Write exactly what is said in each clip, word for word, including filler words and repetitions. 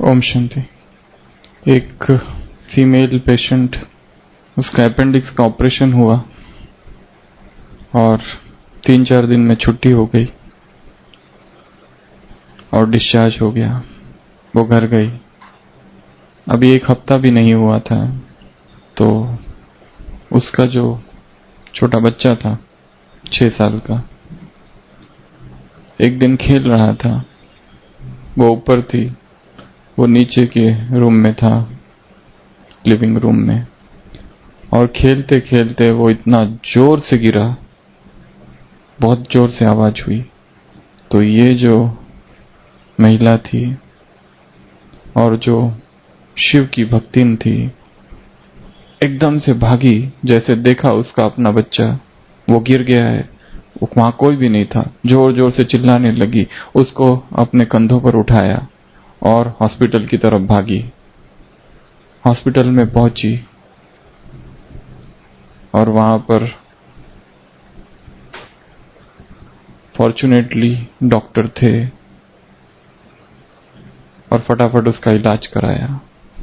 ओम शांति। एक female patient, उसका अपेंडिक्स का ऑपरेशन हुआ और तीन चार दिन में छुट्टी हो गई और डिस्चार्ज हो गया। वो घर गई। अभी एक हफ्ता भी नहीं हुआ था तो उसका जो छोटा बच्चा था छह साल का, एक दिन खेल रहा था। वो ऊपर थी, वो नीचे के रूम में था, लिविंग रूम में, और खेलते खेलते वो इतना जोर से गिरा, बहुत जोर से आवाज हुई। तो ये जो महिला थी और जो शिव की भक्तिन थी, एकदम से भागी। जैसे देखा उसका अपना बच्चा वो गिर गया है, वहां कोई भी नहीं था, जोर जोर से चिल्लाने लगी। उसको अपने कंधों पर उठाया और हॉस्पिटल की तरफ भागी। हॉस्पिटल में पहुंची और वहां पर फॉर्चुनेटली डॉक्टर थे और फटाफट उसका इलाज कराया।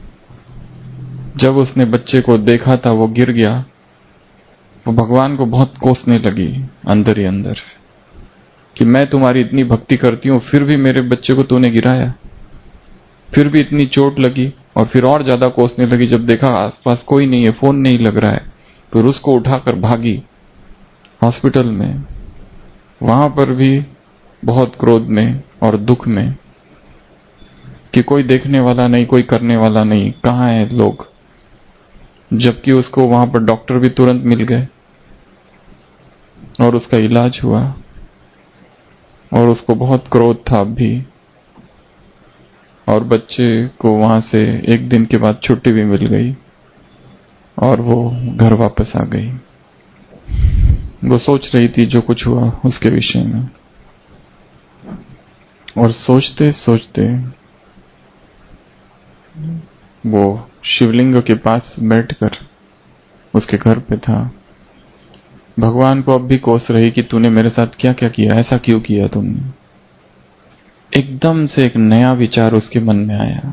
जब उसने बच्चे को देखा था वो गिर गया, वो भगवान को बहुत कोसने लगी अंदर ही अंदर कि मैं तुम्हारी इतनी भक्ति करती हूं, फिर भी मेरे बच्चे को तूने गिराया। फिर भी इतनी चोट लगी और फिर और ज्यादा कोसने लगी। जब देखा आसपास कोई नहीं है, फोन नहीं लग रहा है, फिर उसको उठाकर भागी हॉस्पिटल में। वहां पर भी बहुत क्रोध में और दुख में कि कोई देखने वाला नहीं, कोई करने वाला नहीं, कहां है लोग। जबकि उसको वहां पर डॉक्टर भी तुरंत मिल गए और उसका इलाज हुआ। और उसको बहुत क्रोध था अब भी, और बच्चे को वहां से एक दिन के बाद छुट्टी भी मिल गई और वो घर वापस आ गई। वो सोच रही थी जो कुछ हुआ उसके विषय में, और सोचते सोचते वो शिवलिंग के पास बैठकर उसके घर पे था। भगवान को अब भी कोस रही कि तूने मेरे साथ क्या क्या किया, ऐसा क्यों किया तुमने। एकदम से एक नया विचार उसके मन में आया।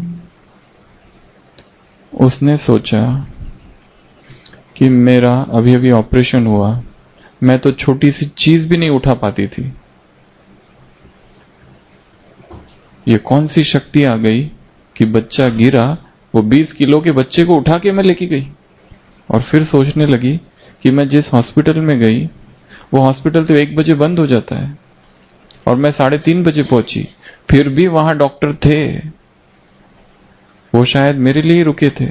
उसने सोचा कि मेरा अभी अभी ऑपरेशन हुआ, मैं तो छोटी सी चीज भी नहीं उठा पाती थी। ये कौन सी शक्ति आ गई कि बच्चा गिरा, वो बीस किलो के बच्चे को उठा के मैं लेके गई। और फिर सोचने लगी कि मैं जिस हॉस्पिटल में गई, वो हॉस्पिटल तो एक बजे बंद हो जाता है और मैं साढ़े तीन बजे पहुंची, फिर भी वहां डॉक्टर थे। वो शायद मेरे लिए ही रुके थे।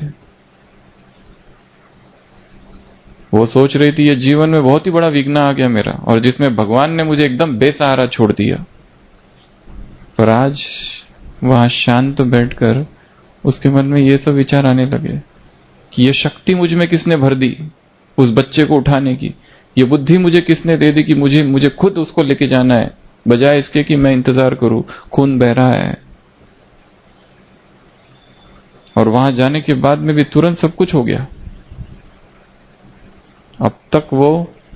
वो सोच रही थी ये जीवन में बहुत ही बड़ा विघ्न आ गया मेरा, और जिसमें भगवान ने मुझे एकदम बेसहारा छोड़ दिया। पर आज वहां शांत बैठकर उसके मन में ये सब विचार आने लगे कि ये शक्ति मुझ में किसने भर दी उस बच्चे को उठाने की। ये बुद्धि मुझे किसने दे दी कि मुझे मुझे खुद उसको लेके जाना है, बजाय इसके कि मैं इंतजार करूं। खून बह रहा है और वहां जाने के बाद में भी तुरंत सब कुछ हो गया। अब तक वो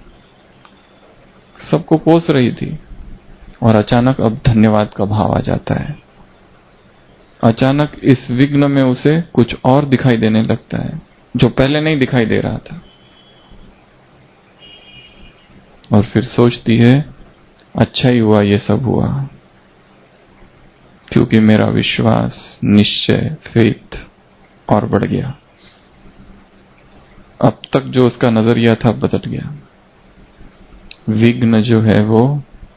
सबको कोस रही थी और अचानक अब धन्यवाद का भाव आ जाता है। अचानक इस विघ्न में उसे कुछ और दिखाई देने लगता है जो पहले नहीं दिखाई दे रहा था। और फिर सोचती है अच्छा ही हुआ ये सब हुआ, क्योंकि मेरा विश्वास, निश्चय, फेथ और बढ़ गया। अब तक जो उसका नजरिया था बदल गया। विघ्न जो है वो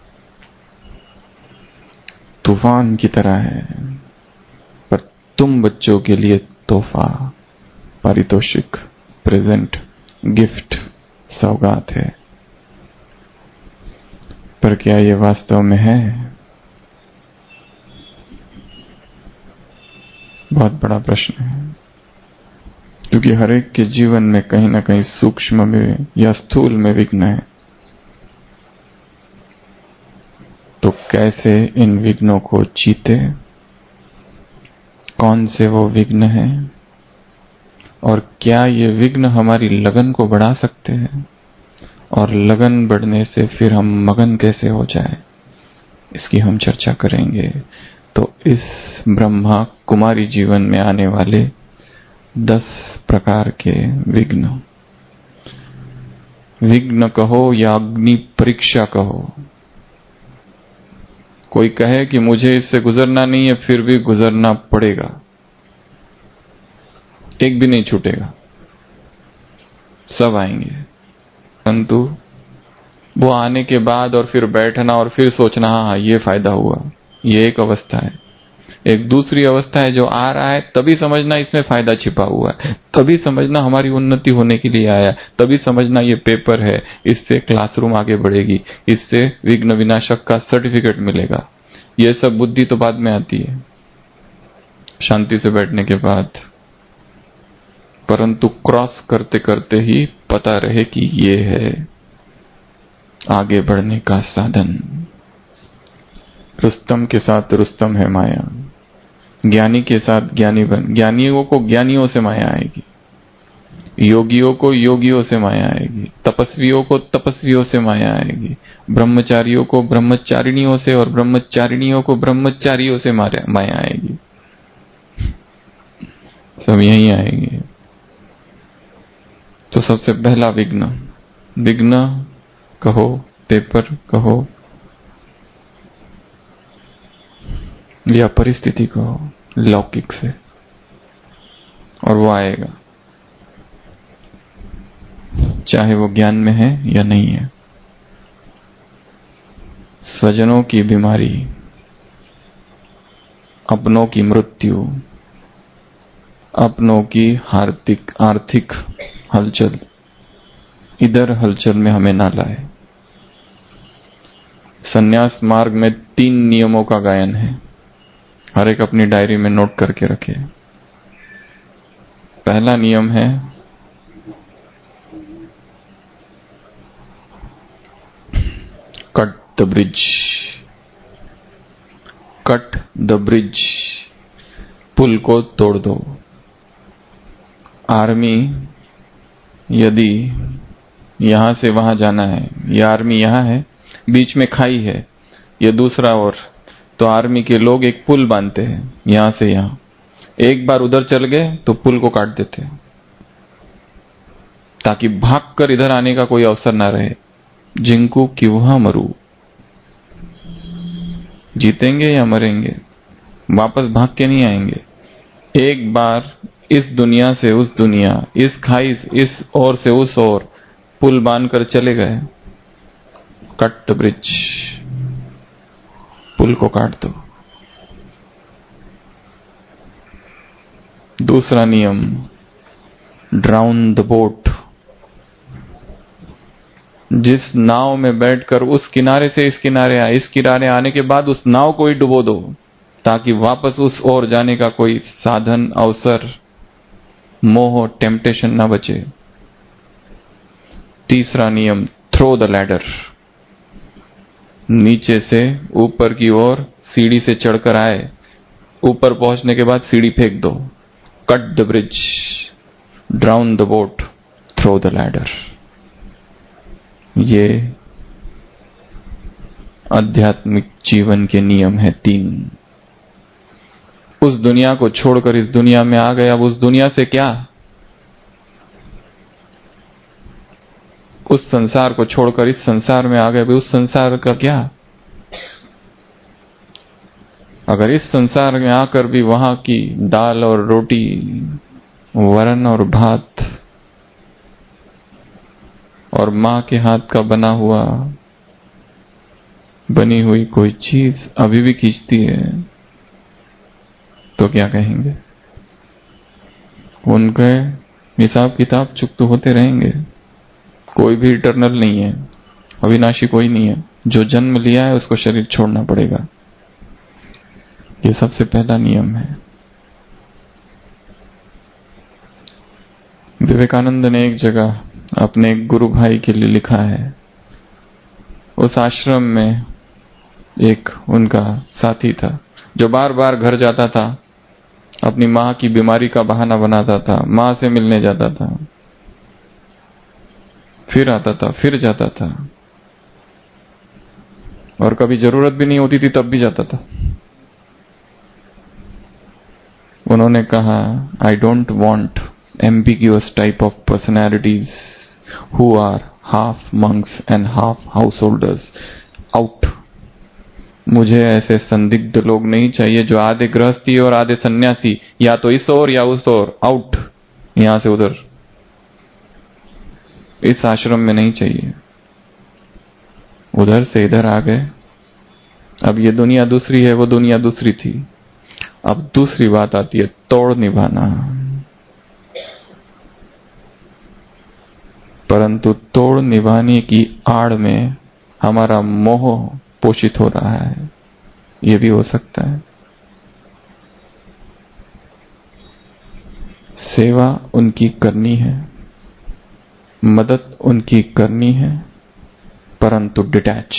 तूफान की तरह है, पर तुम बच्चों के लिए तोहफा, पारितोषिक, प्रेजेंट, गिफ्ट, सौगात है। पर क्या ये वास्तव में है? बहुत बड़ा प्रश्न है, क्योंकि हर एक के जीवन में कहीं ना कहीं सूक्ष्म में या स्थूल में विघ्न है। तो कैसे इन विघ्नों को जीते? कौन से वो विघ्न हैं? और क्या ये विघ्न हमारी लगन को बढ़ा सकते हैं? और लगन बढ़ने से फिर हम मगन कैसे हो जाए, इसकी हम चर्चा करेंगे तो इस ब्रह्मा कुमारी जीवन में आने वाले दस प्रकार के विघ्न, विघ्न कहो या अग्नि परीक्षा कहो। कोई कहे कि मुझे इससे गुजरना नहीं है, फिर भी गुजरना पड़ेगा, एक भी नहीं छूटेगा, सब आएंगे। परंतु वो आने के बाद और फिर बैठना और फिर सोचना, हाँ ये फायदा हुआ, ये एक अवस्था है। एक दूसरी अवस्था है जो आ रहा है, तभी समझना इसमें फायदा छिपा हुआ है, तभी समझना हमारी उन्नति होने के लिए आया, तभी समझना ये पेपर है, इससे क्लासरूम आगे बढ़ेगी, इससे विघ्न विनाशक का सर्टिफिकेट मिलेगा। ये सब बुद्धि तो बाद में आती है, शांति से बैठने के बाद। परंतु क्रॉस करते करते ही पता रहे कि ये है आगे बढ़ने का साधन। रुस्तम के साथ रुस्तम है माया, ज्ञानी के साथ ज्ञानी बन, ज्ञानियों को ज्ञानियों से माया आएगी, योगियों को योगियों से माया आएगी, तपस्वियों को तपस्वियों से माया आएगी, ब्रह्मचारियों को ब्रह्मचारिणियों से और ब्रह्मचारिणियों को ब्रह्मचारियों से माया आएगी। सब यही आएंगे। तो सबसे पहला विघ्न, विघ्न कहो, पेपर कहो या परिस्थिति कहो, लौकिक से, और वो आएगा, चाहे वो ज्ञान में है या नहीं है। स्वजनों की बीमारी, अपनों की मृत्यु, अपनों की आर्थिक आर्थिक हलचल, इधर हलचल में हमें ना लाए। संन्यास मार्ग में तीन नियमों का गायन है, हर एक अपनी डायरी में नोट करके रखे। पहला नियम है cut the bridge, cut the bridge, पुल को तोड़ दो। आर्मी यदि यहां से वहां जाना है, यह आर्मी यहां है, बीच में खाई है, यह दूसरा ओर, तो आर्मी के लोग एक पुल बांधते हैं यहां से यहां, एक बार उधर चल गए तो पुल को काट देते हैं, ताकि भागकर इधर आने का कोई अवसर ना रहे। जिंकू क्यों मरू, जीतेंगे या मरेंगे, वापस भाग के नहीं आएंगे। एक बार इस दुनिया से उस दुनिया, इस खाई इस ओर से उस ओर पुल बांधकर चले गए, कट द ब्रिज, पुल को काट दो। दूसरा नियम, ड्राउन द बोट, जिस नाव में बैठकर उस किनारे से इस किनारे आए, इस किनारे आने के बाद उस नाव को ही डुबो दो, ताकि वापस उस ओर जाने का कोई साधन, अवसर, मोह, टेम्पटेशन ना बचे। तीसरा नियम, थ्रो द लैडर, नीचे से ऊपर की ओर सीढ़ी से चढ़कर आए, ऊपर पहुंचने के बाद सीढ़ी फेंक दो। Cut the bridge, drown the boat, throw the ladder. ये आध्यात्मिक जीवन के नियम है तीन। उस दुनिया को छोड़कर इस दुनिया में आ गए, अब उस दुनिया से क्या, उस संसार को छोड़कर इस संसार में आ गए, उस संसार का क्या। अगर इस संसार में आकर भी वहां की दाल और रोटी, वरण और भात और मां के हाथ का बना हुआ, बनी हुई कोई चीज अभी भी खींचती है, तो क्या कहेंगे? उनके हिसाब किताब चुकते होते रहेंगे। कोई भी इटर्नल नहीं है, अविनाशी कोई नहीं है। जो जन्म लिया है उसको शरीर छोड़ना पड़ेगा। ये सबसे पहला नियम है। विवेकानंद ने एक जगह अपने गुरु भाई के लिए लिखा है। उस आश्रम में एक उनका साथी था जो बार बार घर जाता था, अपनी मां की बीमारी का बहाना बनाता था, मां से मिलने जाता था, फिर आता था, फिर जाता था, और कभी जरूरत भी नहीं होती थी तब भी जाता था। उन्होंने कहा, I don't want ambiguous type of personalities who are half monks and half householders out. मुझे ऐसे संदिग्ध लोग नहीं चाहिए जो आधे गृहस्थी और आधे सन्यासी, या तो इस ओर या उस ओर, आउट, यहां से उधर, इस आश्रम में नहीं चाहिए। उधर से इधर आ गए। अब ये दुनिया दूसरी है, वो दुनिया दूसरी थी। अब दूसरी बात आती है तोड़ निभाना। परंतु तोड़ निभाने की आड़ में हमारा मोह पोषित हो रहा है, ये भी हो सकता है। सेवा उनकी करनी है, मदद उनकी करनी है, परंतु डिटैच।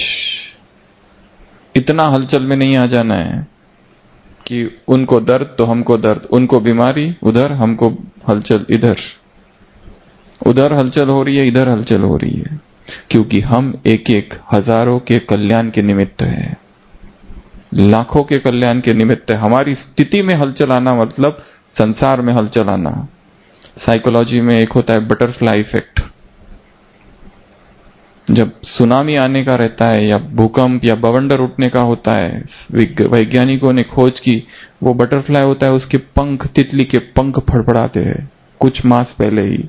इतना हलचल में नहीं आ जाना है कि उनको दर्द तो हमको दर्द, उनको बीमारी उधर, हमको हलचल इधर, उधर हलचल हो रही है, इधर हलचल हो रही है, क्योंकि हम एक एक हजारों के कल्याण के निमित्त है, लाखों के कल्याण के निमित्त है। हमारी स्थिति में हलचल आना मतलब संसार में हलचल आना। साइकोलॉजी में एक होता है बटरफ्लाई इफेक्ट। जब सुनामी आने का रहता है या भूकंप या बवंडर उठने का होता है, वैज्ञानिकों ने खोज की, वो बटरफ्लाई होता है, उसके पंख, तितली के पंख फड़फड़ाते हैं कुछ मास पहले ही।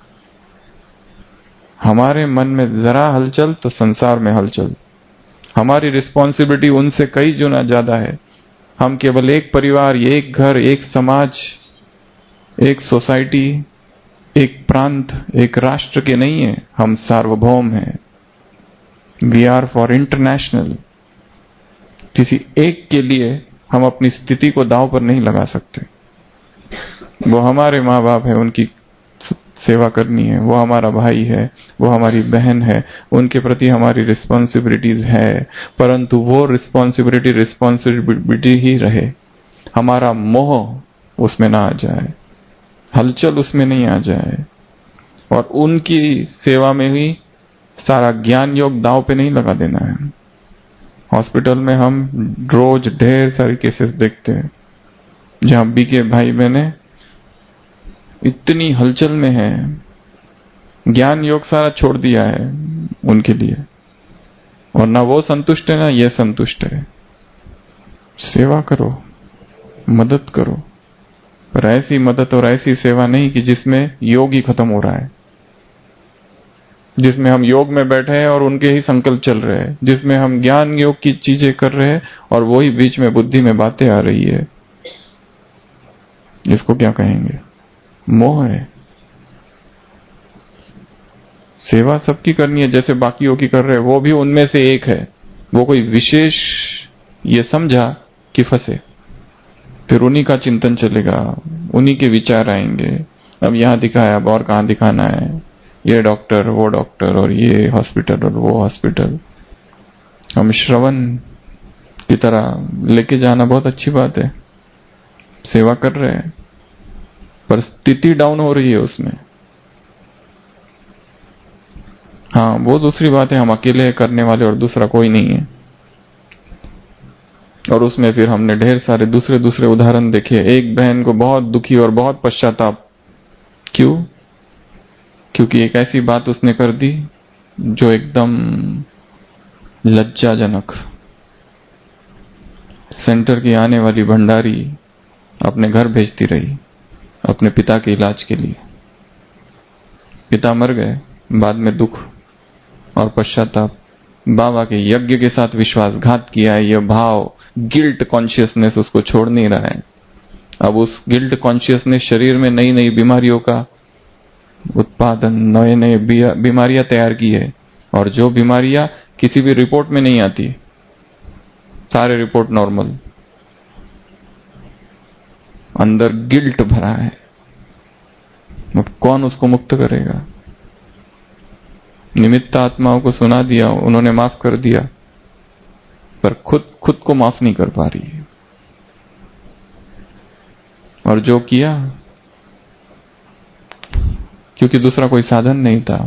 हमारे मन में जरा हलचल तो संसार में हलचल। हमारी रिस्पॉन्सिबिलिटी उनसे कई गुना ज्यादा है। हम केवल एक परिवार, एक घर, एक समाज, एक सोसाइटी, एक प्रांत, एक राष्ट्र के नहीं है, हम सार्वभौम हैं। We are for international. किसी एक के लिए हम अपनी स्थिति को दांव पर नहीं लगा सकते। वो हमारे माँ बाप है, उनकी सेवा करनी है, वो हमारा भाई है, वो हमारी बहन है, उनके प्रति हमारी रिस्पॉन्सिबिलिटीज है, परंतु वो रिस्पॉन्सिबिलिटी रिस्पॉन्सिबिलिटी ही रहे, हमारा मोह उसमें ना आ जाए, हलचल उसमें नहीं आ जाए, और उनकी सेवा में ही सारा ज्ञान योग दांव पे नहीं लगा देना है। हॉस्पिटल में हम रोज ढेर सारी केसेस देखते हैं जहां बीके भाई बहने इतनी हलचल में है, ज्ञान योग सारा छोड़ दिया है उनके लिए, और ना वो संतुष्ट है ना ये संतुष्ट है। सेवा करो, मदद करो, पर ऐसी मदद और ऐसी सेवा नहीं कि जिसमें योग ही खत्म हो रहा है, जिसमें हम योग में बैठे हैं और उनके ही संकल्प चल रहे हैं, जिसमें हम ज्ञान योग की चीजें कर रहे हैं और वही बीच में बुद्धि में बातें आ रही है। इसको क्या कहेंगे? मोह है। सेवा सबकी करनी है जैसे बाकियों की कर रहे हैं, वो भी उनमें से एक है। वो कोई विशेष ये समझा कि फंसे, फिर उन्हीं का चिंतन चलेगा, उन्हीं के विचार आएंगे। अब यहां दिखाया, अब और कहां दिखाना है, ये डॉक्टर, वो डॉक्टर, और ये हॉस्पिटल और वो हॉस्पिटल। हम श्रवण की तरह लेके जाना बहुत अच्छी बात है, सेवा कर रहे हैं, पर स्थिति डाउन हो रही है उसमें। हाँ, वो दूसरी बात है, हम अकेले करने वाले और दूसरा कोई नहीं है। और उसमें फिर हमने ढेर सारे दूसरे दूसरे उदाहरण देखे। एक बहन को बहुत दुखी और बहुत पश्चाताप, क्यों? क्योंकि एक ऐसी बात उसने कर दी जो एकदम लज्जाजनक। सेंटर की आने वाली भंडारी अपने घर भेजती रही अपने पिता के इलाज के लिए। पिता मर गए, बाद में दुख और पश्चाताप। बाबा के यज्ञ के साथ विश्वासघात किया है, यह भाव, गिल्ट कॉन्शियसनेस उसको छोड़ नहीं रहा है। अब उस गिल्ट कॉन्शियसनेस शरीर में नई नई बीमारियों का उत्पादन, नए नए बीमारियां तैयार की है, और जो बीमारियां किसी भी रिपोर्ट में नहीं आती, सारे रिपोर्ट नॉर्मल, अंदर गिल्ट भरा है। अब कौन उसको मुक्त करेगा? निमित्त आत्माओं को सुना दिया, उन्होंने माफ कर दिया, पर खुद खुद को माफ नहीं कर पा रही है। और जो किया, क्योंकि दूसरा कोई साधन नहीं था,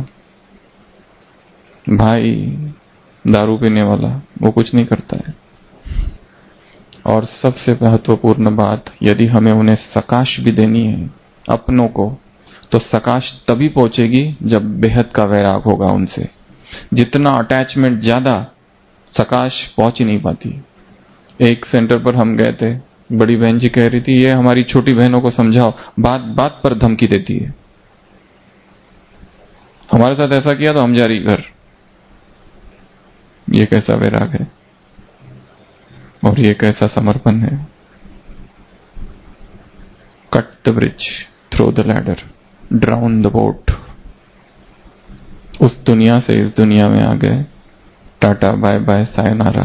भाई दारू पीने वाला, वो कुछ नहीं करता है, और सबसे महत्वपूर्ण बात, यदि हमें उन्हें सकाश भी देनी है अपनों को, तो सकाश तभी पहुंचेगी जब बेहद का वैराग होगा उनसे। जितना अटैचमेंट ज्यादा, सकाश पहुंच ही नहीं पाती। एक सेंटर पर हम गए थे, बड़ी बहन जी कह रही थी, ये हमारी छोटी बहनों को समझाओ, बात बात पर धमकी देती है। हमारे साथ ऐसा किया तो हम जा रही घर। ये कैसा वैराग है और ये कैसा समर्पण है। Cut the bridge, throw the ladder, drown the boat. उस दुनिया से इस दुनिया में आ गए, टाटा बाय बाय सायनारा।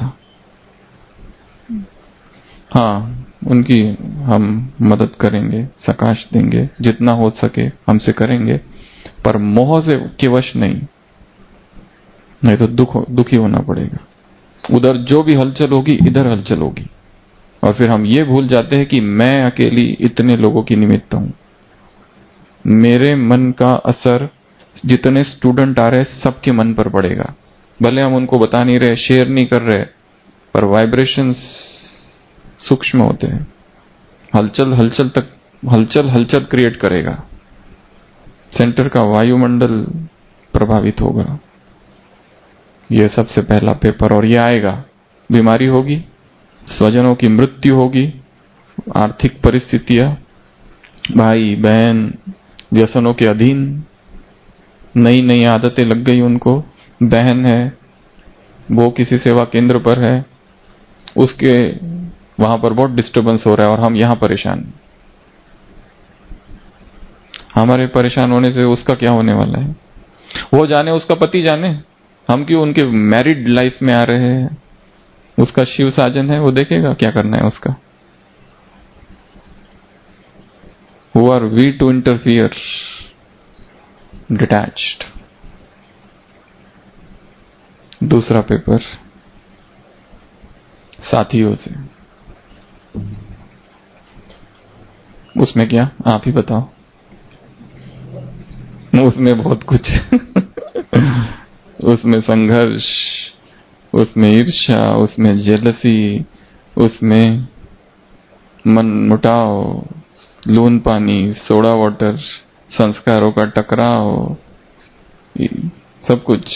हाँ, उनकी हम मदद करेंगे, सकाश देंगे, जितना हो सके हमसे करेंगे, पर मोह से के वश नहीं, नहीं तो दुख दुखी होना पड़ेगा। उधर जो भी हलचल होगी इधर हलचल होगी, और फिर हम ये भूल जाते हैं कि मैं अकेली इतने लोगों की निमित्त हूं। मेरे मन का असर जितने स्टूडेंट आ रहे सबके मन पर पड़ेगा, भले हम उनको बता नहीं रहे, शेयर नहीं कर रहे, पर वाइब्रेशंस सूक्ष्म होते हैं। हलचल हलचल तक हलचल हलचल क्रिएट करेगा, सेंटर का वायुमंडल प्रभावित होगा। यह सबसे पहला पेपर, और यह आएगा। बीमारी होगी, स्वजनों की मृत्यु होगी, आर्थिक परिस्थितियां, भाई बहन व्यसनों के अधीन, नई नई आदतें लग गई उनको। बहन है वो किसी सेवा केंद्र पर है, उसके वहां पर बहुत डिस्टरबेंस हो रहा है और हम यहां परेशान। हमारे परेशान होने से उसका क्या होने वाला है, वो जाने, उसका पति जाने, हम क्यों उनके मैरिड लाइफ में आ रहे हैं। उसका शिव साजन है, वो देखेगा क्या करना है उसका। Who are we to interfere? Detached. दूसरा पेपर साथियों से। उसमें क्या, आप ही बताओ। उसमें बहुत कुछ उसमें संघर्ष, उसमें ईर्ष्या, उसमें जेलसी, उसमें मन मुटाव, लून पानी, सोडा वाटर, संस्कारों का टकराव, सब कुछ।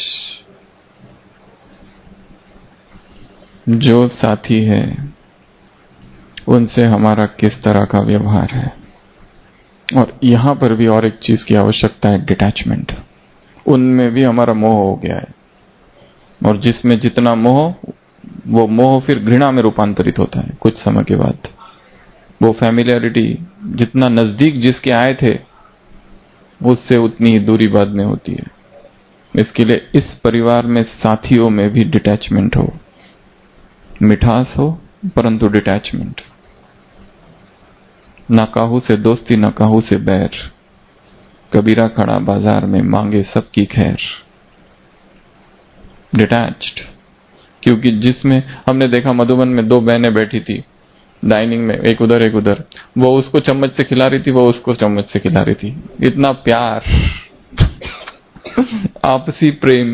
जो साथी है उनसे हमारा किस तरह का व्यवहार है। और यहां पर भी और एक चीज की आवश्यकता है, डिटैचमेंट। उनमें भी हमारा मोह हो गया है, और जिसमें जितना मोह, वो मोह फिर घृणा में रूपांतरित होता है कुछ समय के बाद। वो फैमिलियरिटी, जितना नजदीक जिसके आए थे उससे उतनी ही दूरी बाद में होती है। इसके लिए इस परिवार में साथियों में भी डिटैचमेंट हो, मिठास हो, परंतु डिटैचमेंट। ना काहू से दोस्ती, ना काहू से बैर, कबीरा खड़ा बाजार में मांगे सबकी खैर। डिटैच्ड, क्योंकि जिसमें हमने देखा, मधुबन में दो बहनें बैठी थी डाइनिंग में, एक उधर एक उधर, वो उसको चम्मच से खिला रही थी, वो उसको चम्मच से खिला रही थी। इतना प्यार आपसी प्रेम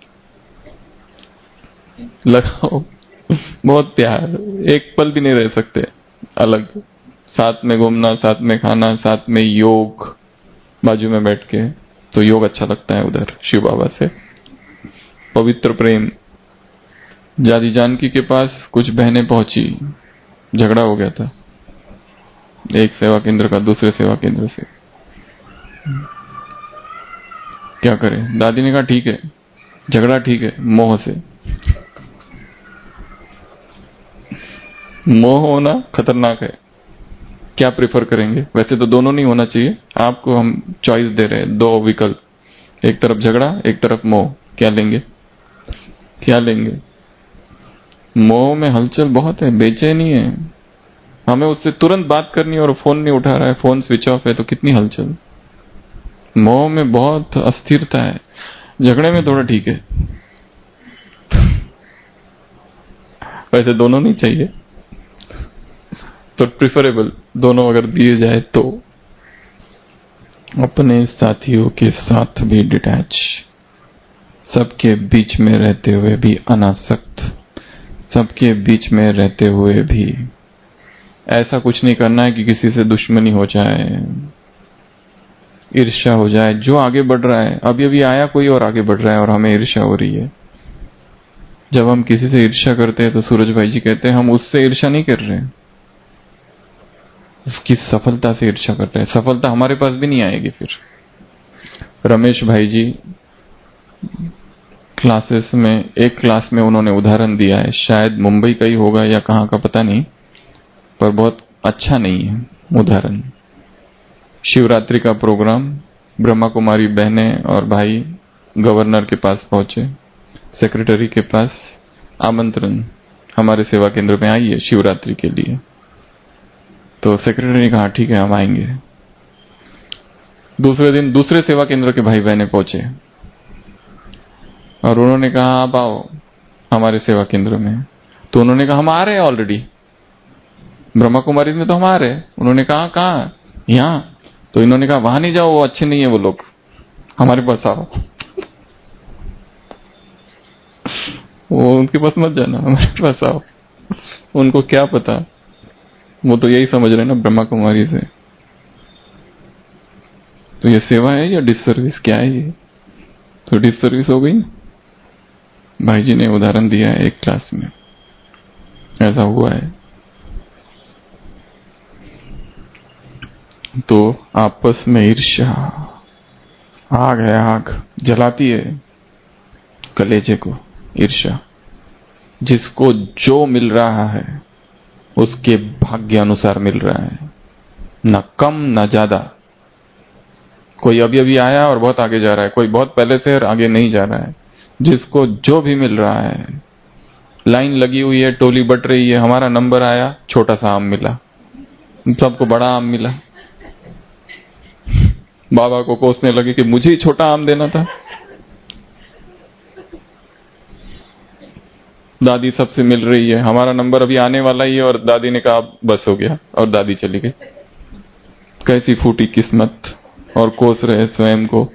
लगाओ, बहुत प्यार। एक पल भी नहीं रह सकते अलग, साथ में घूमना, साथ में खाना, साथ में योग, बाजू में बैठ के, तो योग अच्छा लगता है उधर शिव बाबा से। पवित्र प्रेम। दादी जानकी के पास कुछ बहनें पहुंची, झगड़ा हो गया था एक सेवा केंद्र का दूसरे सेवा केंद्र से। क्या करें, दादी ने कहा ठीक है, झगड़ा ठीक है, मोह से। मोह होना खतरनाक है। क्या प्रेफर करेंगे? वैसे तो दोनों नहीं होना चाहिए, आपको हम चॉइस दे रहे हैं, दो विकल्प, एक तरफ झगड़ा, एक तरफ मोह। क्या लेंगे? क्या लेंगे? मोह में हलचल बहुत है, बेचैनी है, हमें उससे तुरंत बात करनी और फोन नहीं उठा रहा है, फोन स्विच ऑफ है, तो कितनी हलचल। मोह में बहुत अस्थिरता है, झगड़े में थोड़ा ठीक है। वैसे दोनों नहीं चाहिए, तो प्रिफरेबल दोनों अगर दिए जाए तो। अपने साथियों के साथ भी डिटैच, सबके बीच में रहते हुए भी अनासक्त, सबके बीच में रहते हुए भी ऐसा कुछ नहीं करना है कि किसी से दुश्मनी हो जाए, ईर्ष्या हो जाए। जो आगे बढ़ रहा है, अभी अभी आया कोई और आगे बढ़ रहा है और हमें ईर्ष्या हो रही है। जब हम किसी से ईर्ष्या करते हैं तो सूरज भाई जी कहते हैं हम उससे ईर्ष्या नहीं कर रहे, उसकी सफलता से ईर्ष्या कर रहे हैं। सफलता हमारे पास भी नहीं आएगी फिर। रमेश भाई जी क्लासेस में, एक क्लास में उन्होंने उदाहरण दिया है, शायद मुंबई का ही होगा या कहाँ का पता नहीं, पर बहुत अच्छा नहीं है उदाहरण। शिवरात्रि का प्रोग्राम, ब्रह्मा कुमारी बहनें और भाई गवर्नर के पास पहुंचे, सेक्रेटरी के पास आमंत्रण, हमारे सेवा केंद्र में आइए शिवरात्रि के लिए। तो सेक्रेटरी ने कहा ठीक है हम आएंगे। दूसरे दिन दूसरे सेवा केंद्र के भाई बहनें पहुंचे और उन्होंने कहा आप आओ हमारे सेवा केंद्र में। तो उन्होंने कहा हम आ रहे हैं ऑलरेडी, ब्रह्मा कुमारी में तो हम आ रहे हैं। उन्होंने कहा कहाँ? यहाँ। तो इन्होंने कहा वहां नहीं जाओ, वो अच्छे नहीं है वो लोग, हमारे पास आओ। वो उनके पास मत जाना, हमारे पास आओ। उनको क्या पता, वो तो यही समझ रहे ना ब्रह्मा कुमारी से। तो ये सेवा है या डिससर्विस, क्या है ये? तो डिससर्विस हो गई। भाई जी ने उदाहरण दिया है एक क्लास में, ऐसा हुआ है। तो आपस में ईर्ष्या, आग है, आग जलाती है कलेजे को। ईर्ष्या, जिसको जो मिल रहा है उसके भाग्य अनुसार मिल रहा है, न कम न ज्यादा। कोई अभी अभी आया और बहुत आगे जा रहा है, कोई बहुत पहले से और आगे नहीं जा रहा है। जिसको जो भी मिल रहा है, लाइन लगी हुई है, टोली बट रही है, हमारा नंबर आया, छोटा सा आम मिला, सबको बड़ा आम मिला। बाबा को कोसने लगे कि मुझे ही छोटा आम देना था। दादी सबसे मिल रही है, हमारा नंबर अभी आने वाला ही है, और दादी ने कहा बस हो गया, और दादी चली गई। कैसी फूटी किस्मत, और कोस रहे स्वयं को।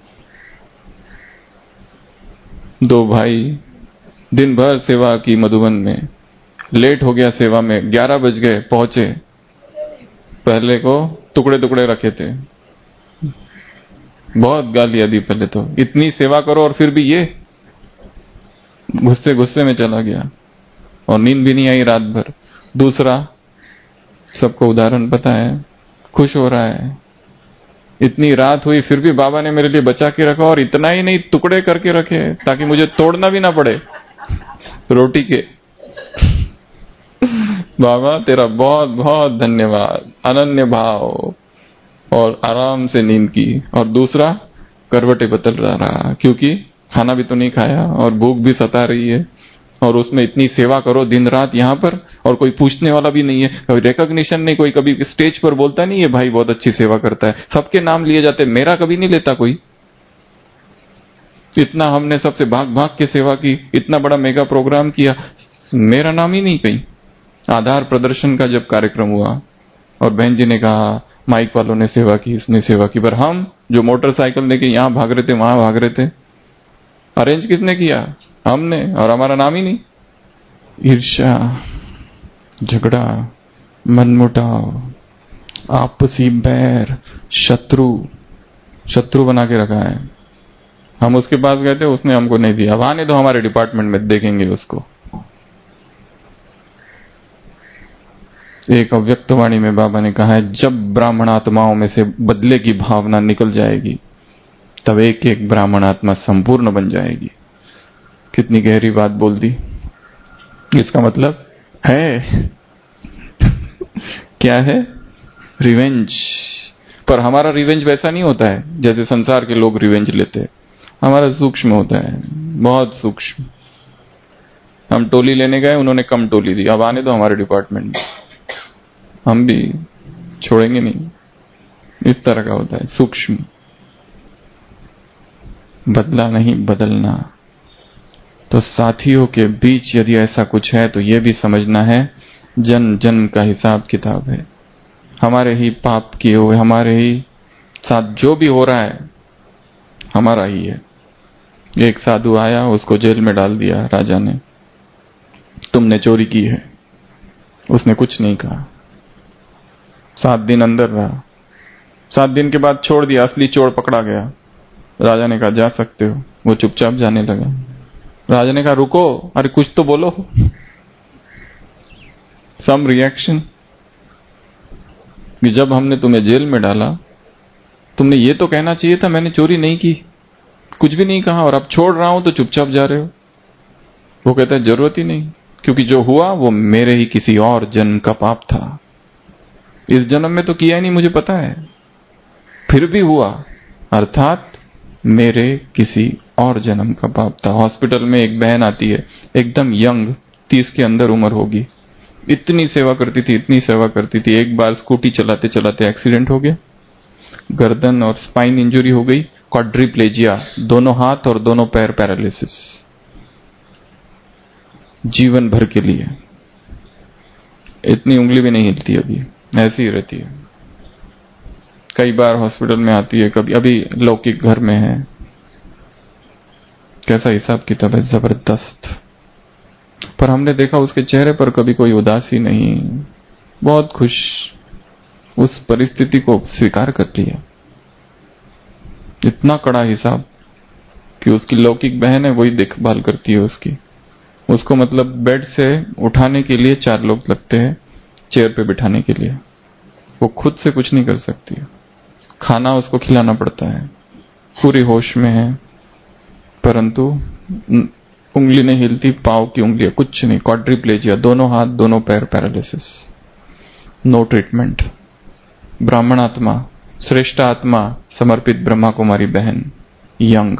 दो भाई दिन भर सेवा की मधुबन में, लेट हो गया सेवा में, ग्यारह बज गए पहुंचे, पहले को टुकड़े टुकड़े रखे थे, बहुत गालियां दी पहले तो, इतनी सेवा करो और फिर भी ये। गुस्से गुस्से में चला गया और नींद भी नहीं आई रात भर। दूसरा, सबको उदाहरण पता है, खुश हो रहा है, इतनी रात हुई फिर भी बाबा ने मेरे लिए बचा के रखा, और इतना ही नहीं टुकड़े करके रखे ताकि मुझे तोड़ना भी ना पड़े रोटी के। बाबा तेरा बहुत बहुत धन्यवाद, अनन्य भाव, और आराम से नींद की। और दूसरा, करवटें बदल रहा, क्योंकि खाना भी तो नहीं खाया और भूख भी सता रही है, और उसमें इतनी सेवा करो दिन रात यहाँ पर, और कोई पूछने वाला भी नहीं है, कोई रिकॉग्निशन नहीं, कोई कभी स्टेज पर बोलता नहीं है भाई बहुत अच्छी सेवा करता है, सबके नाम लिए जाते, मेरा कभी नहीं लेता कोई। इतना हमने सबसे भाग भाग के सेवा की, इतना बड़ा मेगा प्रोग्राम किया, मेरा नाम ही नहीं कहीं। आधार प्रदर्शन का जब कार्यक्रम हुआ और बहन जी ने कहा माइक वालों ने सेवा की, इसने सेवा की, पर हम जो मोटरसाइकिल लेके यहाँ भाग रहे थे वहां भाग रहे थे, अरेंज किसने किया? हमने, और हमारा नाम ही नहीं। ईर्ष्या, झगड़ा, मनमुटाव, आपसी बैर, शत्रु शत्रु बना के रखा है। हम उसके पास गए थे, उसने हमको नहीं दिया, अब आने दो हमारे डिपार्टमेंट में देखेंगे उसको। एक अव्यक्त वाणी में बाबा ने कहा है, जब ब्राह्मण आत्माओं में से बदले की भावना निकल जाएगी तब एक एक ब्राह्मण आत्मा संपूर्ण बन जाएगी। कितनी गहरी बात बोल दी। इसका मतलब है क्या है? रिवेंज। पर हमारा रिवेंज वैसा नहीं होता है जैसे संसार के लोग रिवेंज लेते हैं। हमारा सूक्ष्म होता है, बहुत सूक्ष्म। हम टोली लेने गए, उन्होंने कम टोली दी, अब आने दो हमारे डिपार्टमेंट में, हम भी छोड़ेंगे नहीं। इस तरह का होता है सूक्ष्म। बदला नहीं, बदलना। तो साथियों के बीच यदि ऐसा कुछ है तो यह भी समझना है जन्म जन्म का हिसाब किताब है। हमारे ही पाप किए हुए, हमारे ही साथ जो भी हो रहा है हमारा ही है। एक साधु आया, उसको जेल में डाल दिया राजा ने, तुमने चोरी की है। उसने कुछ नहीं कहा, सात दिन अंदर रहा, सात दिन के बाद छोड़ दिया, असली चोर पकड़ा गया। राजा ने कहा जा सकते हो, वो चुपचाप जाने लगा। राजा ने कहा रुको, अरे कुछ तो बोलो, सम रिएक्शन। कि जब हमने तुम्हें जेल में डाला तुमने ये तो कहना चाहिए था मैंने चोरी नहीं की, कुछ भी नहीं कहा, और अब छोड़ रहा हूं तो चुपचाप जा रहे हो। वो कहता है जरूरत ही नहीं, क्योंकि जो हुआ वो मेरे ही किसी और जन्म का पाप था, इस जन्म में तो किया ही नहीं, मुझे पता है, फिर भी हुआ, अर्थात मेरे किसी और जन्म का पाप था। हॉस्पिटल में एक बहन आती है, एकदम यंग, तीस के अंदर उम्र होगी, इतनी सेवा करती थी, इतनी सेवा करती थी। एक बार स्कूटी चलाते चलाते एक्सीडेंट हो गया, गर्दन और स्पाइन इंजरी हो गई, क्वाड्रिप्लेजिया, दोनों हाथ और दोनों पैर पैरालिसिस, जीवन भर के लिए। इतनी उंगली भी नहीं हिलती, अभी ऐसी ही रहती है। कई बार हॉस्पिटल में आती है, कभी अभी लौकिक घर में है। कैसा हिसाब किताब है, जबरदस्त। पर हमने देखा उसके चेहरे पर कभी कोई उदासी नहीं, बहुत खुश, उस परिस्थिति को स्वीकार कर लिया। इतना कड़ा हिसाब कि उसकी लौकिक बहन है, वही देखभाल करती है उसकी। उसको मतलब बेड से उठाने के लिए चार लोग लगते हैं, चेयर पे बिठाने के लिए। वो खुद से कुछ नहीं कर सकती, खाना उसको खिलाना पड़ता है, पूरी होश में है, परंतु उंगली नहीं हिलती, पांव की उंगलियां कुछ नहीं, क्वाड्रिप्लेजिया, दोनों हाथ दोनों पैर पैरालिसिस, नो ट्रीटमेंट। ब्राह्मण आत्मा, श्रेष्ठ आत्मा, समर्पित ब्रह्मा कुमारी बहन, यंग।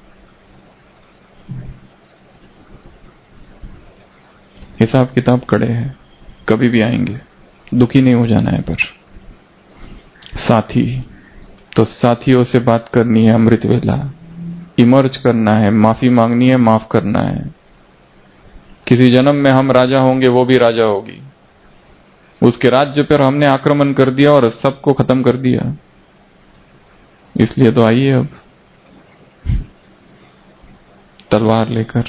हिसाब किताब कड़े हैं, कभी भी आएंगे, दुखी नहीं हो जाना है। पर साथी, तो साथियों से बात करनी है, अमृत वेला इमर्ज करना है, माफी मांगनी है, माफ करना है। किसी जन्म में हम राजा होंगे, वो भी राजा होगी, उसके राज्य पर हमने आक्रमण कर दिया और सबको खत्म कर दिया। इसलिए तो आइए अब तलवार लेकर।